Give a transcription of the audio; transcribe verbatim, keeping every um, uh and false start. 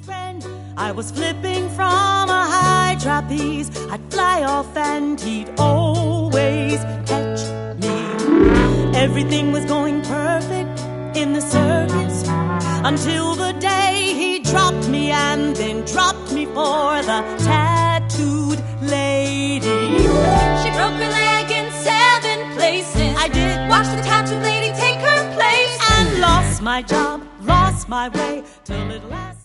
friend. I was flipping from a high trapeze. I'd fly off and he'd always catch me. Everything was going perfect in the circus until the day he dropped me, and then dropped me for the tattooed lady. She broke her leg in seven places. I did. Watch the tattooed lady take her place. And lost my job, lost my way, till at last